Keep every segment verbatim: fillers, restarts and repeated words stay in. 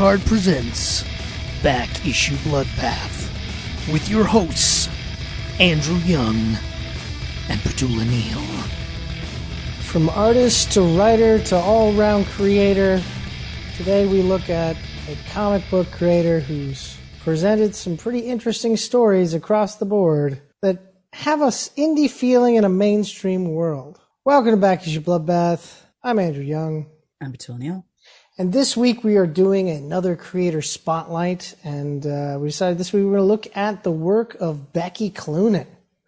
Card presents Back Issue Bloodbath with your hosts, Andrew Young and Petula Neal. From artist to writer to all-round creator, today we look at a comic book creator who's presented some pretty interesting stories across the board that have us indie feeling in a mainstream world. Welcome to Back Issue Bloodbath. I'm Andrew Young. I'm Petula Neal. And this week we are doing another creator spotlight, and uh, we decided this week we we're going to look at the work of Becky Cloonan,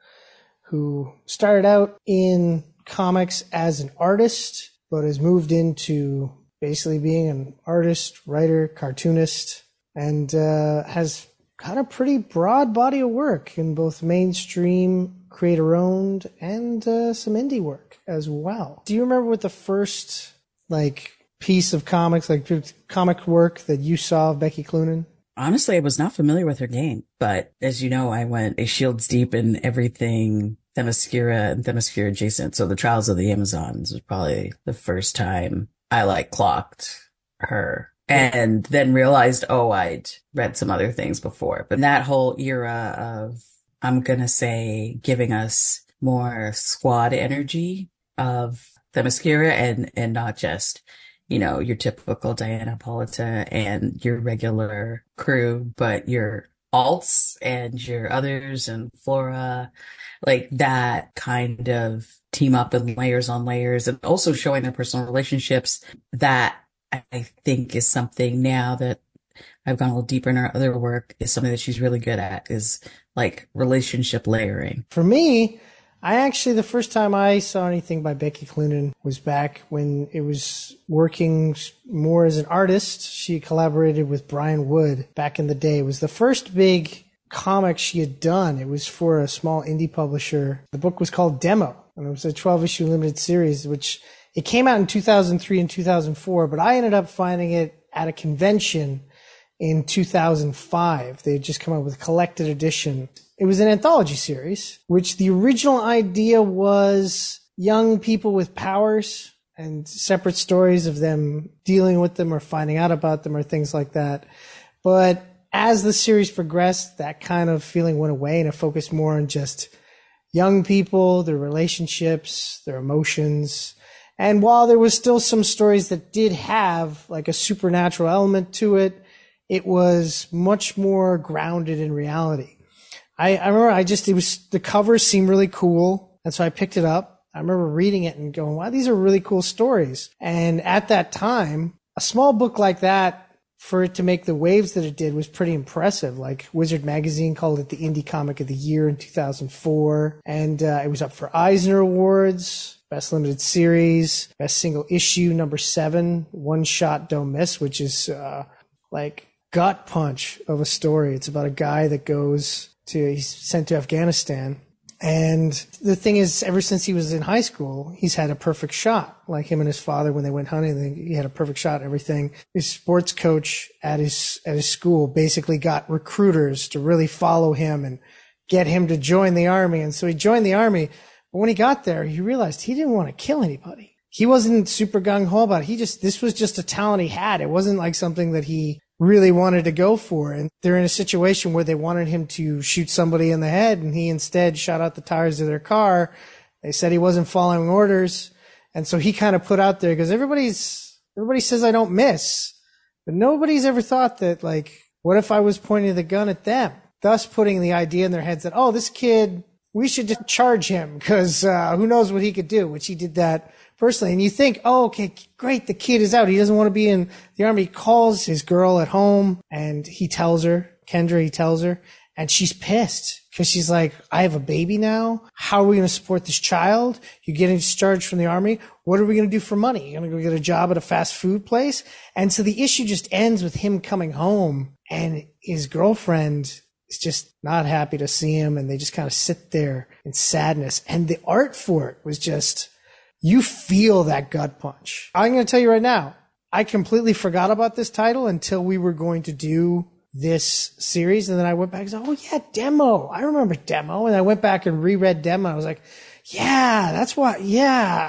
who started out in comics as an artist, but has moved into basically being an artist, writer, cartoonist, and uh, has got a pretty broad body of work in both mainstream, creator-owned, and uh, some indie work as well. Do you remember what the first, like, piece of comics, like comic work that you saw of Becky Cloonan? Honestly, I was not familiar with her game, but as you know, I went a shields deep in everything Themyscira and Themyscira adjacent. So the Trials of the Amazons was probably the first time I like clocked her and then realized, oh, I'd read some other things before. But that whole era of, I'm going to say, giving us more squad energy of Themyscira and, and not just, you know, your typical Diana Polita and your regular crew, but your alts and your others and Flora, like that kind of team up and layers on layers, and also showing their personal relationships. That I think is something now that I've gone a little deeper in her other work is something that she's really good at, is like relationship layering. For me, I actually, the first time I saw anything by Becky Cloonan was back when it was working more as an artist. She collaborated with Brian Wood back in the day. It was the first big comic she had done. It was for a small indie publisher. The book was called Demo, and it was a twelve issue limited series, which it came out in two thousand three and two thousand four, but I ended up finding it at a convention in two thousand five. They had just come out with a collected edition. It was an anthology series, which the original idea was young people with powers and separate stories of them dealing with them or finding out about them or things like that. But as the series progressed, that kind of feeling went away and it focused more on just young people, their relationships, their emotions. And while there was still some stories that did have like a supernatural element to it, it was much more grounded in reality. I, I remember I just, it was, the covers seemed really cool. And so I picked it up. I remember reading it and going, wow, these are really cool stories. And at that time, a small book like that, for it to make the waves that it did, was pretty impressive. Like Wizard Magazine called it the Indie Comic of the Year in two thousand four. And uh, it was up for Eisner Awards, Best Limited Series, Best Single Issue, number seven, One Shot Don't Miss, which is uh, like gut punch of a story. It's about a guy that goes to, he's sent to Afghanistan. And the thing is, ever since he was in high school, he's had a perfect shot. Like him and his father, when they went hunting, he had a perfect shot and everything. His sports coach at his, at his school basically got recruiters to really follow him and get him to join the army. And so he joined the army. But when he got there, he realized he didn't want to kill anybody. He wasn't super gung-ho about it. He just, this was just a talent he had. It wasn't like something that he really wanted to go for. And they're in a situation where they wanted him to shoot somebody in the head, and he instead shot out the tires of their car. They said he wasn't following orders. And so he kind of put out there, because everybody's, everybody says I don't miss, but nobody's ever thought that, like, what if I was pointing the gun at them? Thus putting the idea in their heads that, oh, this kid, we should just charge him because uh, who knows what he could do, which he did that personally. And you think, oh, okay, great, the kid is out. He doesn't want to be in the army. He calls his girl at home and he tells her, Kendra, he tells her, and she's pissed because she's like, I have a baby now. How are we going to support this child? You're getting discharged from the army. What are we going to do for money? You're going to go get a job at a fast food place? And so the issue just ends with him coming home, and his girlfriend is just not happy to see him, and they just kind of sit there in sadness. And the art for it was just, you feel that gut punch. I'm going to tell you right now, I completely forgot about this title until we were going to do this series. And then I went back and said, oh yeah, Demo. I remember Demo. And I went back and reread Demo. I was like, yeah, that's what, yeah.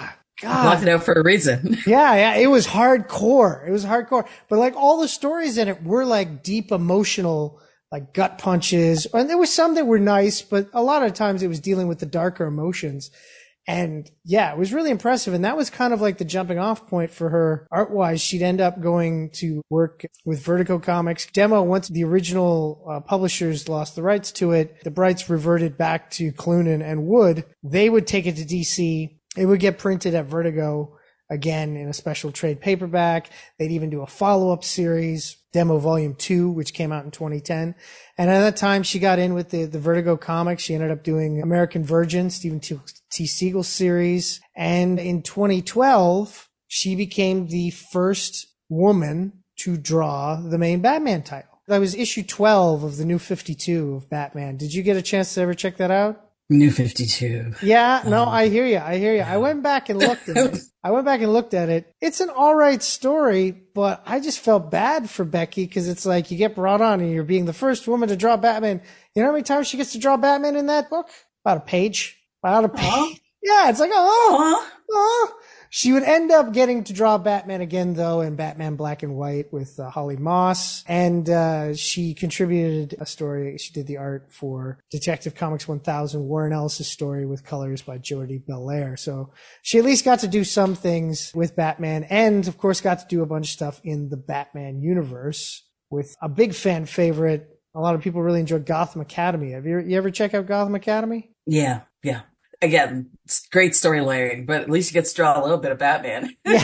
God. Locked it out for a reason. Yeah, yeah, it was hardcore. It was hardcore. But like all the stories in it were like deep emotional, like gut punches. And there was some that were nice, but a lot of times it was dealing with the darker emotions. And yeah, it was really impressive. And that was kind of like the jumping off point for her art wise. She'd end up going to work with Vertigo Comics. Demo, once the original uh, publishers lost the rights to it, the rights reverted back to Cloonan and Wood. They would take it to D C. It would get printed at Vertigo again in a special trade paperback. They'd even do a follow-up series, Demo Volume two, which came out in twenty ten. And at that time, she got in with the, the Vertigo comics. She ended up doing American Virgin, Stephen T. T. Siegel series. And in twenty twelve, she became the first woman to draw the main Batman title. That was issue twelve of the New fifty-two of Batman. Did you get a chance to ever check that out? New fifty-two. Yeah, no, Um, I hear you. I hear you. I went back and looked at it. I went back and looked at it. It's an all right story, but I just felt bad for Becky because it's like you get brought on and you're being the first woman to draw Batman. You know how many times she gets to draw Batman in that book? About a page. About a page. Aw. Yeah, it's like, oh, Aw. oh. She would end up getting to draw Batman again, though, in Batman Black and White with uh, Holly Moss. And uh she contributed a story. She did the art for Detective Comics one thousand, Warren Ellis' story with colors by Jordi Belair. So she at least got to do some things with Batman and, of course, got to do a bunch of stuff in the Batman universe with a big fan favorite. A lot of people really enjoyed Gotham Academy. Have you, you ever check out Gotham Academy? Yeah, yeah. Again, it's great story layering, but at least you get to draw a little bit of Batman. Yeah.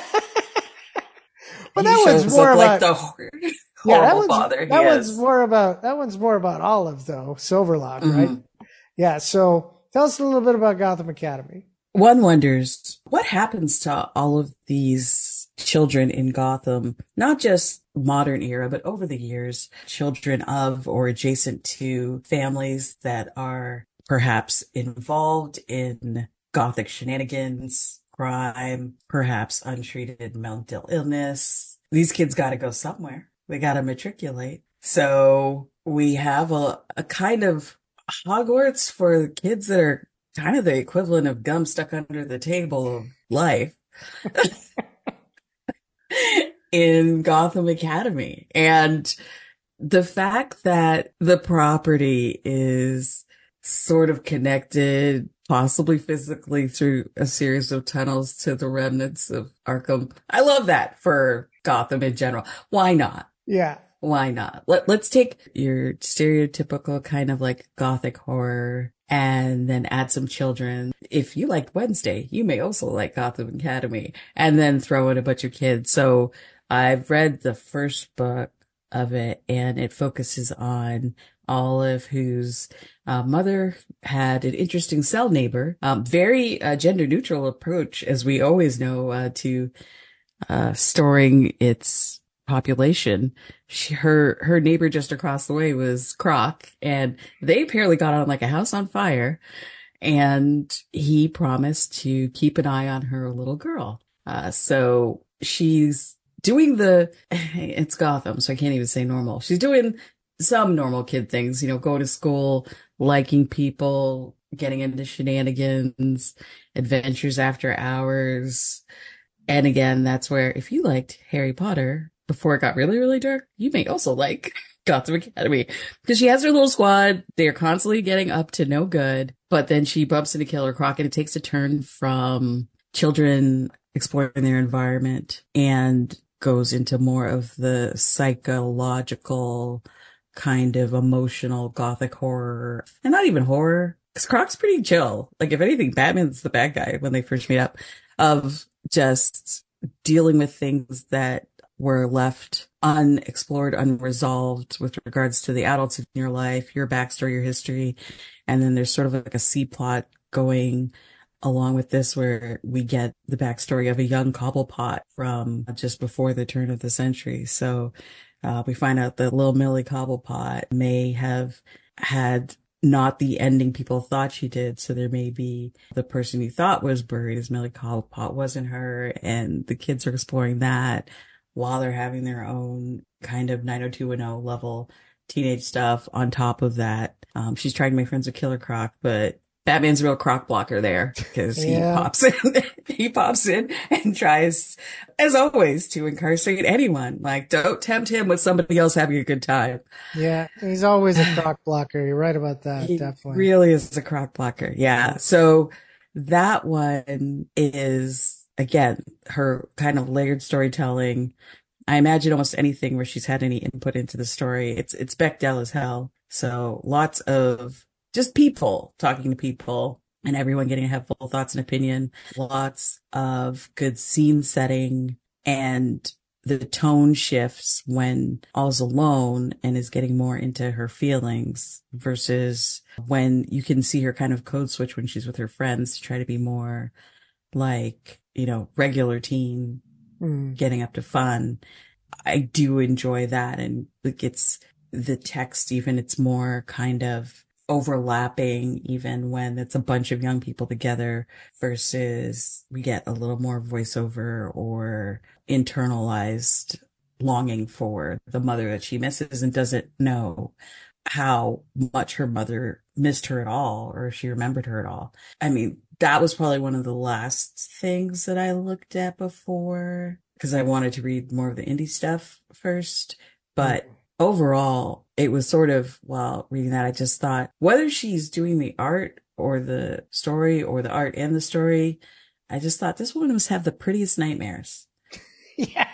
But He that one's shows more up about like the hor- yeah, that horrible one's, father he that one's is. more about that one's more about Olive though, Silverlock, right? Mhm. Yeah. So tell us a little bit about Gotham Academy. One wonders what happens to all of these children in Gotham, not just modern era, but over the years, children of or adjacent to families that are perhaps involved in Gothic shenanigans, crime, perhaps untreated mental illness. These kids got to go somewhere. They got to matriculate. So we have a, a kind of Hogwarts for kids that are kind of the equivalent of gum stuck under the table of life in Gotham Academy. And the fact that the property is sort of connected, possibly physically through a series of tunnels to the remnants of Arkham. I love that for Gotham in general. Why not? Yeah. Why not? Let, let's take your stereotypical kind of like Gothic horror and then add some children. If you liked Wednesday, you may also like Gotham Academy, and then throw in a bunch of kids. So I've read the first book of it, and it focuses on Olive, whose uh, mother had an interesting cell neighbor. Um, very uh, gender neutral approach, as we always know, uh, to uh, storing its population. She, her her neighbor just across the way was Croc, and they apparently got on like a house on fire. And he promised to keep an eye on her little girl. Uh, so she's doing the, it's Gotham, so I can't even say normal. She's doing some normal kid things, you know, going to school, liking people, getting into shenanigans, adventures after hours. And again, that's where if you liked Harry Potter before it got really, really dark, you may also like Gotham Academy, because she has her little squad. They're constantly getting up to no good, but then she bumps into Killer Croc, and it takes a turn from children exploring their environment and goes into more of the psychological kind of emotional Gothic horror, and not even horror, because Croc's pretty chill. Like, if anything, Batman's the bad guy when they first meet up, of just dealing with things that were left unexplored, unresolved with regards to the adults in your life, your backstory, your history. And then there's sort of like a C plot going along with this, where we get the backstory of a young Cobblepot from just before the turn of the century. So uh, we find out that little Millie Cobblepot may have had not the ending people thought she did. So there may be the person you thought was buried as Millie Cobblepot wasn't her. And the kids are exploring that while they're having their own kind of nine oh two one oh level teenage stuff on top of that. Um, she's trying to make friends with Killer Croc, but Batman's a real crock blocker there because he Yeah. pops in, he pops in and tries, as always, to incarcerate anyone. Like, don't tempt him with somebody else having a good time. Yeah, he's always a crock blocker. You're right about that, He definitely. really is a crock blocker. Yeah. So that one is, again, her kind of layered storytelling. I imagine almost anything where she's had any input into the story. It's, it's Bechdel as hell. So lots of just people talking to people and everyone getting to have full thoughts and opinion. Lots of good scene setting, and the tone shifts when All's alone and is getting more into her feelings versus when you can see her kind of code switch when she's with her friends to try to be more like, you know, regular teen, Mm. getting up to fun. I do enjoy that. And it gets the text, even it's more kind of overlapping, even when it's a bunch of young people together versus we get a little more voiceover or internalized longing for the mother that she misses and doesn't know how much her mother missed her at all, or if she remembered her at all. I mean, that was probably one of the last things that I looked at before because I wanted to read more of the indie stuff first. But mm. overall, it was sort of, while reading that, I just thought, whether she's doing the art or the story or the art and the story, I just thought this woman must have the prettiest nightmares. Yeah.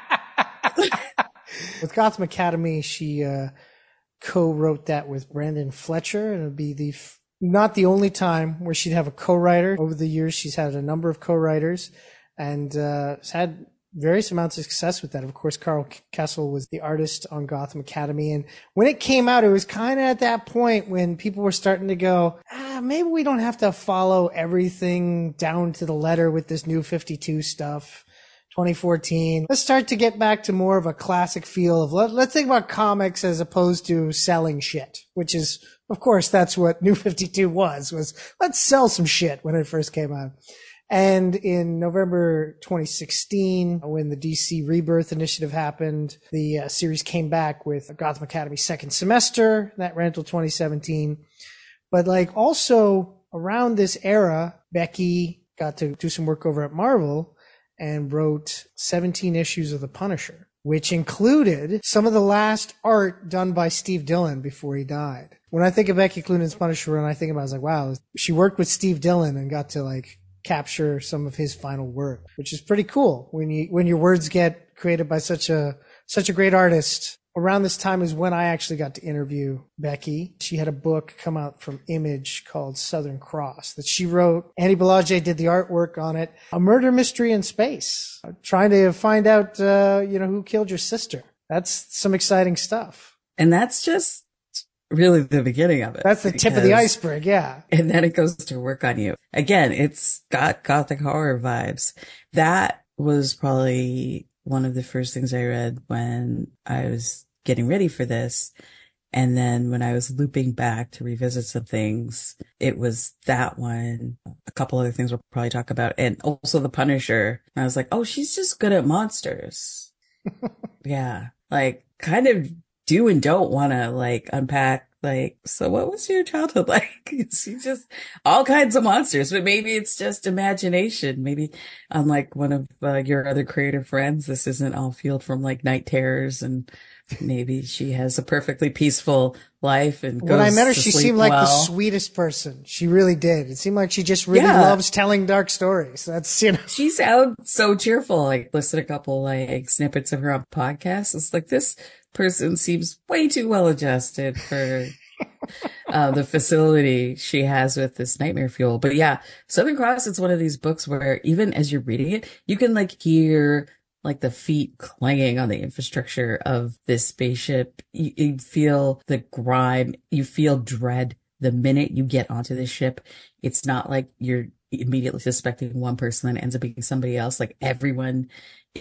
With Gotham Academy, she uh, co-wrote that with Brandon Fletcher, and it would be the f- not the only time where she'd have a co-writer. Over the years, she's had a number of co-writers and uh, has had various amounts of success with that. Of course, Carl Kessel was the artist on Gotham Academy. And when it came out, it was kind of at that point when people were starting to go, ah, maybe we don't have to follow everything down to the letter with this new fifty-two stuff. twenty fourteen. Let's start to get back to more of a classic feel of let, let's think about comics as opposed to selling shit, which is, of course, that's what New fifty-two was, was let's sell some shit when it first came out. And in November twenty sixteen, when the D C Rebirth Initiative happened, the uh, series came back with Gotham Academy second semester. That ran until twenty seventeen. But like also around this era, Becky got to do some work over at Marvel and wrote seventeen issues of The Punisher, which included some of the last art done by Steve Dillon before he died. When I think of Becky Cloonan's Punisher, and I think about it, I was like, wow, she worked with Steve Dillon and got to like capture some of his final work, which is pretty cool when you when your words get created by such a such a great artist. Around this time is when I actually got to interview Becky. She had a book come out from Image called Southern Cross that she wrote. Andy Bellage did the artwork on it. A murder mystery in space, trying to find out, uh, you know, who killed your sister. That's some exciting stuff. And that's just really the beginning of it. That's the tip of the iceberg, yeah. And then it goes to work on you. Again, it's got gothic horror vibes. That was probably one of the first things I read when I was getting ready for this. And then when I was looping back to revisit some things, it was that one, a couple other things we'll probably talk about, and also The Punisher. And I was like, oh, she's just good at monsters. Yeah. Like kind of do and don't want to like unpack, like, so what was your childhood like? She just all kinds of monsters, but maybe it's just imagination. Maybe unlike one of uh, your other creative friends, this isn't all fueled from like night terrors, and maybe she has a perfectly peaceful life and goes when I met her, to she sleep seemed like well. the sweetest person. She really did. It seemed like she just really Yeah. loves telling dark stories. That's, you know. She sounds so cheerful. Like listen to a couple like snippets of her on podcasts. It's like this person seems way too well adjusted for uh, the facility she has with this nightmare fuel. But yeah, Southern Cross, it's one of these books where even as you're reading it, you can like hear like the feet clanging on the infrastructure of this spaceship. You, you feel the grime. You feel dread the minute you get onto this ship. It's not like you're immediately suspecting one person that ends up being somebody else. Like everyone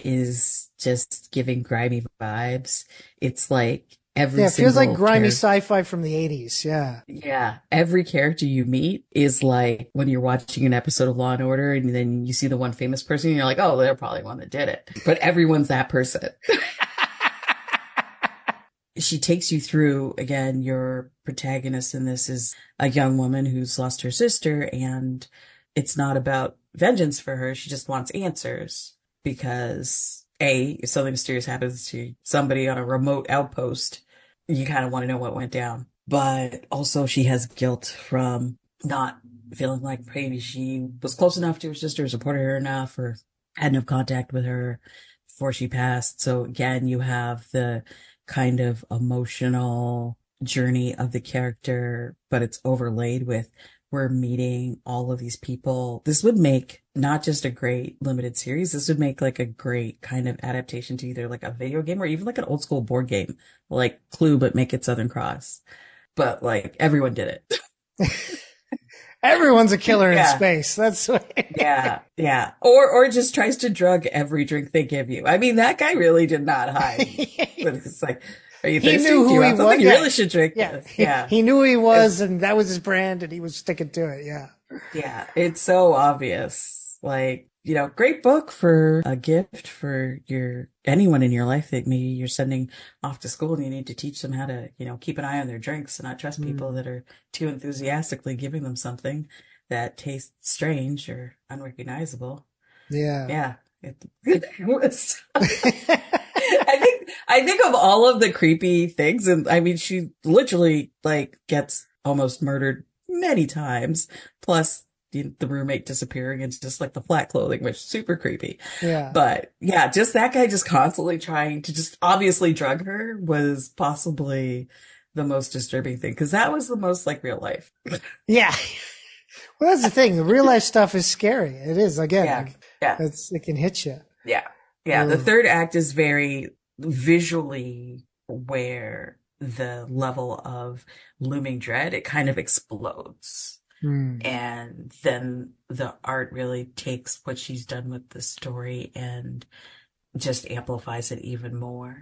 is just giving grimy vibes. It's like every Yeah, it feels like grimy character, sci-fi from the eighties. Yeah. yeah, every character you meet is like when you're watching an episode of Law and Order and then you see the one famous person and you're like, oh, they're probably one that did it. But everyone's that person. she takes you through, again, your protagonist in this is a young woman who's lost her sister, and it's not about vengeance for her. She just wants answers because A, if something mysterious happens to somebody on a remote outpost, you kind of want to know what went down. But also she has guilt from not feeling like maybe she was close enough to her sister, supported her enough, or had enough contact with her before she passed. So again, you have the kind of emotional journey of the character, but it's overlaid with we're meeting all of these people. This would make not just a great limited series. This would make like a great kind of adaptation to either like a video game or even like an old school board game, like Clue, but make it Southern Cross. But like everyone did it. Everyone's a killer yeah. in space. That's what... yeah, yeah. Or or just tries to drug every drink they give you. I mean, that guy really did not hide. But it's like, are you thirsty? He knew Do who you he want something? was. You Yeah. really should drink Yeah. this. Yeah. He, he knew who he was, and that was his brand, and he was sticking to it. Yeah. Yeah. It's so obvious. Like, you know, great book for a gift for your anyone in your life that maybe you're sending off to school and you need to teach them how to, you know, keep an eye on their drinks and not trust people Mm. that are too enthusiastically giving them something that tastes strange or unrecognizable. Yeah. Yeah. It, it was, I think, I think of all of the creepy things, and I mean, she literally like gets almost murdered many times, plus the, the roommate disappearing and just like the flat clothing, which is super creepy. Yeah. But yeah, just that guy just constantly trying to just obviously drug her was possibly the most disturbing thing, because that was the most like real life. Yeah. Well, that's the thing. The real life stuff is scary. It is. Again, Yeah. like, Yeah. it's, it can hit you. Yeah. Yeah. The Ugh. third act is very visually where the level of looming dread, it kind of explodes. Mm. And then the art really takes what she's done with the story and just amplifies it even more.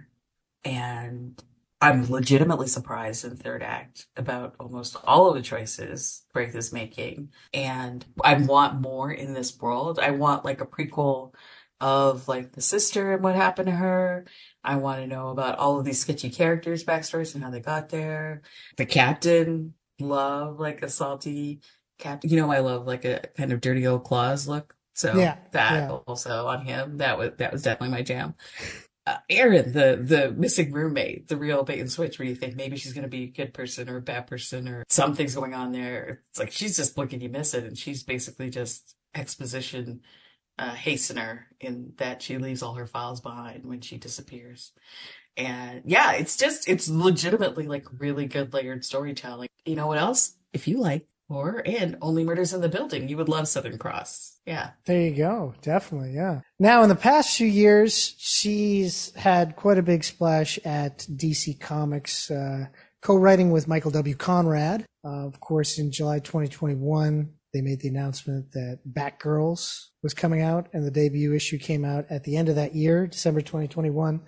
And I'm legitimately surprised in the third act about almost all of the choices Braith is making. And I want more in this world. I want like a prequel of like the sister and what happened to her. I want to know about all of these sketchy characters' backstories and how they got there. The captain, love like a salty captain. You know, I love like a kind of dirty old claws look. So Yeah, that yeah. also on him, that was, that was definitely my jam. Uh, Erin, the, the missing roommate, the real bait and switch, where you think maybe she's going to be a good person or a bad person or something's going on there. It's like she's just looking, you miss it. And she's basically just exposition uh, hastener in that she leaves all her files behind when she disappears. And yeah, it's just, it's legitimately like really good layered storytelling. You know what else? If you like horror and Only Murders in the Building, you would love Southern Cross. Yeah. There you go. Definitely. Yeah. Now, in the past few years, she's had quite a big splash at D C Comics, uh, co-writing with Michael W. Conrad. Uh, of course, in July twenty twenty-one, they made the announcement that Batgirls was coming out, and the debut issue came out at the end of that year, December twenty twenty-one.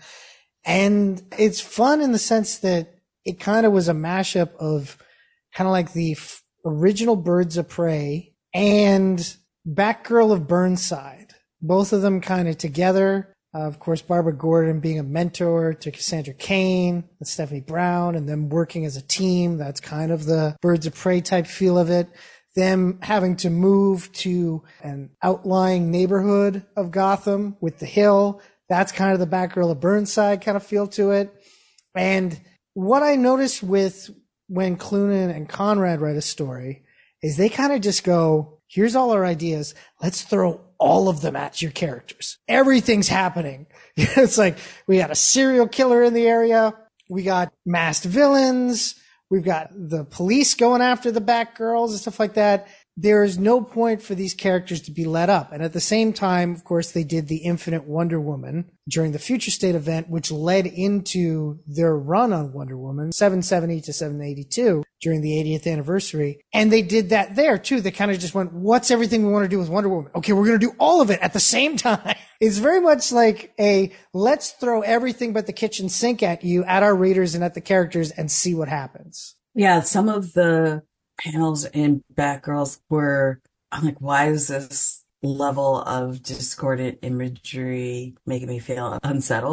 And it's fun in the sense that it kind of was a mashup of kind of like the f- original Birds of Prey and Batgirl of Burnside. Both of them kind of together. Uh, of course, Barbara Gordon being a mentor to Cassandra Cain and Stephanie Brown, and them working as a team. That's kind of the Birds of Prey type feel of it. Them having to move to an outlying neighborhood of Gotham with the Hill. That's kind of the Batgirl of Burnside kind of feel to it. And what I noticed with when Clunan and Conrad write a story is they kind of just go, here's all our ideas. Let's throw all of them at your characters. Everything's happening. It's like we got a serial killer in the area. We got masked villains. We've got the police going after the Batgirls and stuff like that. There is no point for these characters to be let up. And at the same time, of course, they did the Infinite Wonder Woman during the Future State event, which led into their run on Wonder Woman, seven seventy to seven eighty-two, during the eightieth anniversary. And they did that there too. They kind of just went, what's everything we want to do with Wonder Woman? Okay, we're going to do all of it at the same time. It's very much like a, let's throw everything but the kitchen sink at you, at our readers and at the characters, and see what happens. Yeah, some of the panels in Batgirls were, I'm like, why is this level of discordant imagery making me feel unsettled?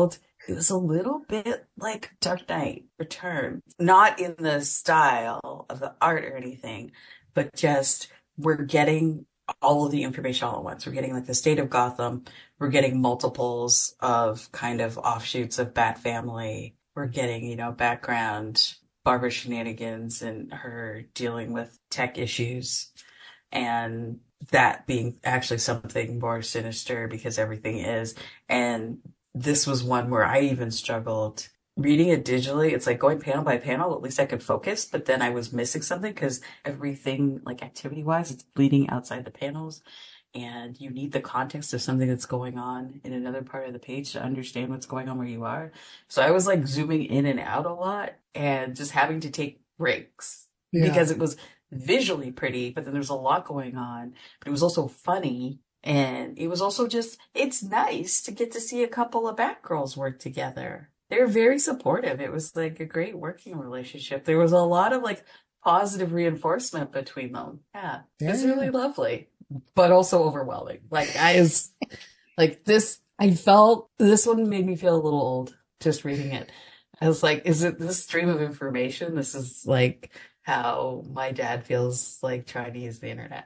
It was a little bit like Dark Knight Return, not in the style of the art or anything, but just we're getting all of the information all at once. We're getting like the state of Gotham. We're getting multiples of kind of offshoots of Bat Family. We're getting, you know, background Barbara shenanigans and her dealing with tech issues, and that being actually something more sinister because everything is. And this was one where I even struggled reading it digitally. It's like going panel by panel. At least I could focus, but then I was missing something because everything, like activity wise, it's bleeding outside the panels. And you need the context of something that's going on in another part of the page to understand what's going on where you are. So I was like zooming in and out a lot and just having to take breaks Yeah. because it was visually pretty, but then there's a lot going on. But it was also funny. And it was also just, it's nice to get to see a couple of Batgirls work together. They were very supportive. It was like a great working relationship. There was a lot of like positive reinforcement between them. Yeah. It was Yeah. really lovely, but also overwhelming. Like I was like this, I felt this one made me feel a little old just reading it. I was like, is it this stream of information? This is like how my dad feels like trying to use the internet.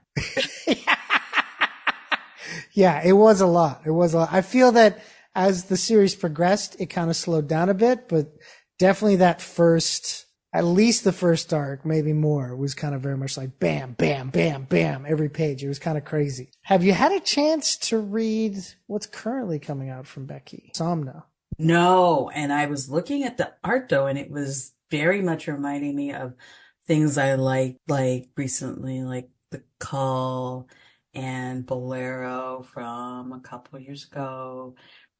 Yeah, it was a lot. It was a lot. I feel that as the series progressed, it kind of slowed down a bit, but definitely that first, at least the first arc, maybe more, was kind of very much like bam, bam, bam, bam, every page. It was kind of crazy. Have you had a chance to read what's currently coming out from Becky? Somna. No, and I was looking at the art though, and it was very much reminding me of things I liked, like recently, like The Call and Bolero from a couple of years ago.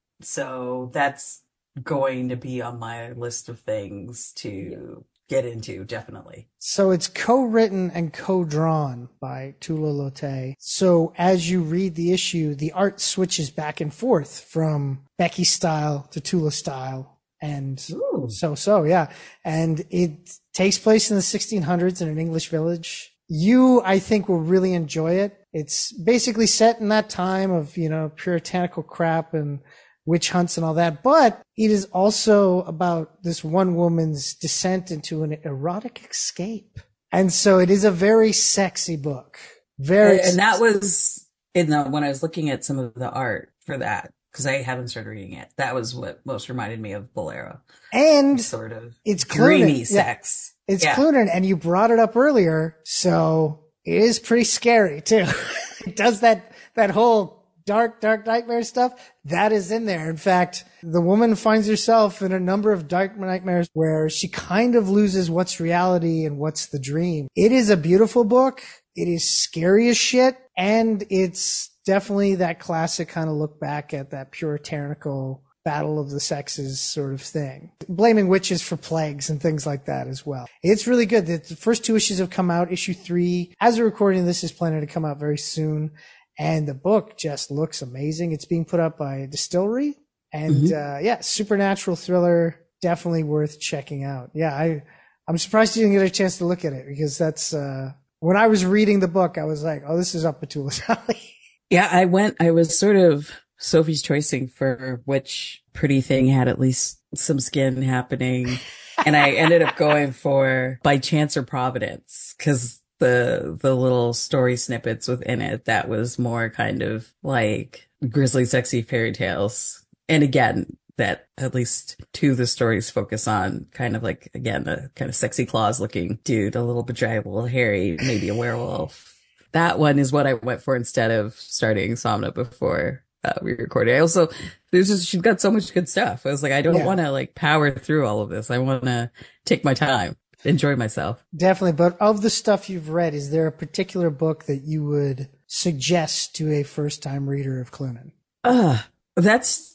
So that's going to be on my list of things to get into, definitely. So it's co-written and co-drawn by Tula Lotay. So as you read the issue, the art switches back and forth from Becky style to Tula style. And Ooh. so, so, yeah. And it takes place in the sixteen hundreds in an English village. You, I think, will really enjoy it. It's basically set in that time of, you know, puritanical crap and witch hunts and all that. But it is also about this one woman's descent into an erotic escape. And so it is a very sexy book. Very And, and that was in the, when I was looking at some of the art for that, because I haven't started reading it. That was what most reminded me of Bolero. And sort of it's dreamy Clunan. sex. Yeah. It's yeah. Clunan, and you brought it up earlier, so it is pretty scary too. It does that that whole dark, dark nightmare stuff. That is in there. In fact, the woman finds herself in a number of dark nightmares where she kind of loses what's reality and what's the dream. It is a beautiful book. It is scary as shit, and it's definitely that classic kind of look back at that puritanical battle of the sexes sort of thing. Blaming witches for plagues and things like that as well. It's really good. The first two issues have come out. Issue three, as we're recording this, is planning to come out very soon. And the book just looks amazing. It's being put up by Distillery. And mm-hmm. uh, yeah, supernatural thriller, definitely worth checking out. Yeah, I, I'm surprised you didn't get a chance to look at it, because that's, uh, when I was reading the book, I was like, oh, this is up Petula's alley. Yeah, I went, I was sort of Sophie's choicing for which pretty thing had at least some skin happening. And I ended up going for By Chance or Providence, because the, the little story snippets within it, that was more kind of like grisly, sexy fairy tales. And again, that at least two of the stories focus on kind of like, again, the kind of sexy claws looking dude, a little bedraggled, a little hairy, maybe a werewolf. That one is what I went for instead of starting Somna before uh, we recorded. I also, there's just, she's got so much good stuff. I was like, I don't yeah. want to like power through all of this. I want to take my time, enjoy myself. Definitely. But of the stuff you've read, is there a particular book that you would suggest to a first time reader of Clunan? Uh, that's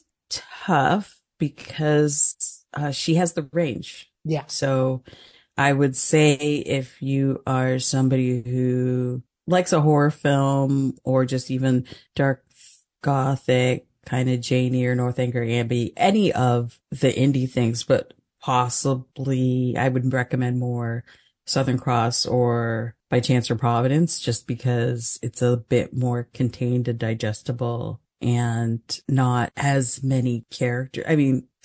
tough because uh, she has the range. Yeah. So I would say if you are somebody who likes a horror film or just even dark gothic, kind of Janie or Northanger Abbey, any of the indie things, but possibly I would recommend more Southern Cross or By Chance or Providence, just because it's a bit more contained and digestible and not as many characters. I mean,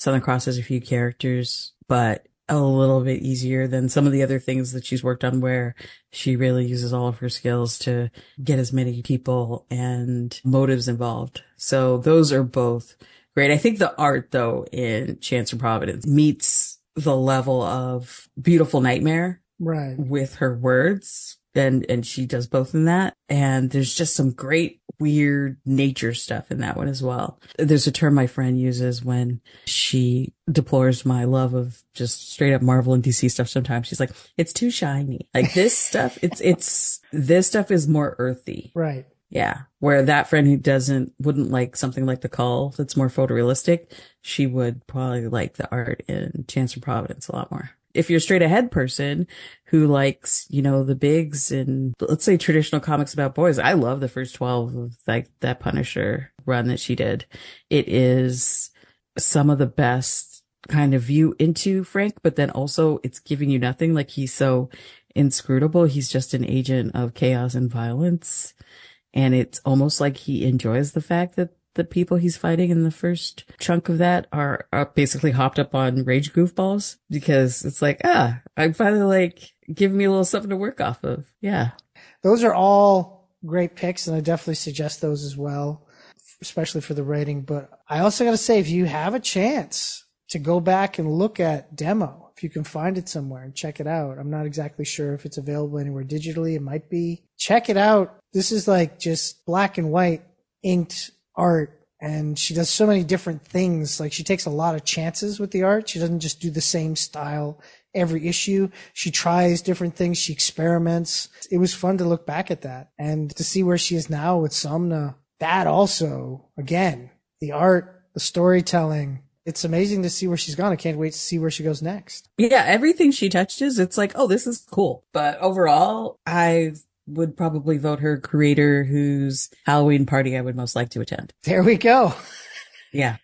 Southern Cross has a few characters, but a little bit easier than some of the other things that she's worked on where she really uses all of her skills to get as many people and motives involved. So those are both great. I think the art, though, in Chance of Providence meets the level of Beautiful Nightmare right. with her words. And, and she does both in that. And there's just some great weird nature stuff in that one as well. There's a term my friend uses when she deplores my love of just straight up Marvel and D C stuff. Sometimes she's like, it's too shiny. Like this stuff, it's, it's, this stuff is more earthy. Right. Yeah. Where that friend who doesn't, wouldn't like something like The Call that's more photorealistic, she would probably like the art in Chance of Providence a lot more. If you're a straight ahead person who likes, you know, the bigs and let's say traditional comics about boys, I love the first twelve of like that Punisher run that she did. It is some of the best kind of view into Frank, but then also it's giving you nothing. Like he's so inscrutable. He's just an agent of chaos and violence. And it's almost like he enjoys the fact that the people he's fighting in the first chunk of that are, are basically hopped up on rage goofballs because it's like, ah, I finally like giving me a little something to work off of. Yeah. Those are all great picks, and I definitely suggest those as well, especially for the rating. But I also got to say, if you have a chance to go back and look at Demo, if you can find it somewhere and check it out. I'm not exactly sure if it's available anywhere digitally. It might be. Check it out. This is like just black and white inked art, and she does so many different things. Like she takes a lot of chances with the art. She doesn't just do the same style every issue. She tries different things. She experiments. It was fun to look back at that and to see where she is now with Somna. That also, again, the art, the storytelling. It's amazing to see where she's gone. I can't wait to see where she goes next. Yeah, everything she touches, it's like, oh, this is cool. But overall, I would probably vote her creator whose Halloween party I would most like to attend. There we go. Yeah.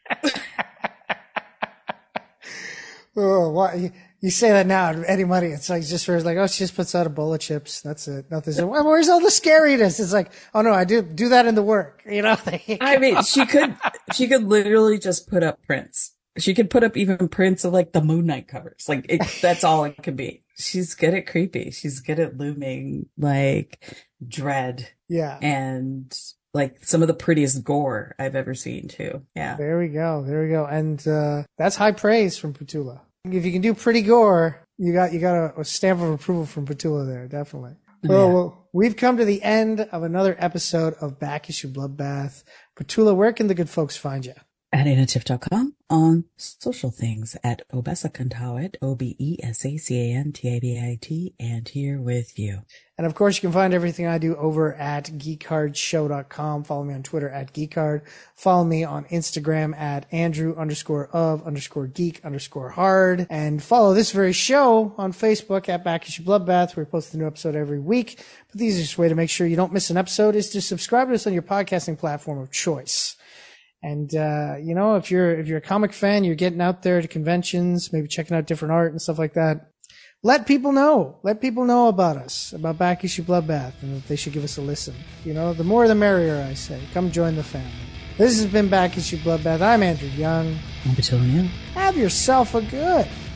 Oh, what you, you say that now? Any money? It's like just for like, oh, she just puts out a bowl of chips. That's it. Nothing. Well, where's all the scariness? It's like, oh no, I do do that in the work. You know. I mean, she could she could literally just put up prints. She could put up even prints of like the Moon Knight covers. Like it, that's all it could be. She's good at creepy. She's good at looming like dread. Yeah. And like some of the prettiest gore I've ever seen too. Yeah. There we go. There we go. And uh that's high praise from Petula. If you can do pretty gore, you got you got a, a stamp of approval from Petula there, definitely. Yeah. Well, well, we've come to the end of another episode of Back Issue Bloodbath. Petula, where can the good folks find you? At Anatif dot com, on social things at Obesacantawit, O B E S A C A N T I D I T, and here with you. And of course, you can find everything I do over at geek hard show dot com. Follow me on Twitter at geekhard. Follow me on Instagram at Andrew underscore of underscore geek underscore hard. And follow this very show on Facebook at Back Issue Bloodbath, where we post a new episode every week. But the easiest way to make sure you don't miss an episode is to subscribe to us on your podcasting platform of choice. And, uh, you know, if you're, if you're a comic fan, you're getting out there to conventions, maybe checking out different art and stuff like that. Let people know. Let people know about us, about Back Issue Bloodbath, and that they should give us a listen. You know, the more the merrier, I say. Come join the family. This has been Back Issue Bloodbath. I'm Andrew Young. I'm Petula Neal. Have yourself a good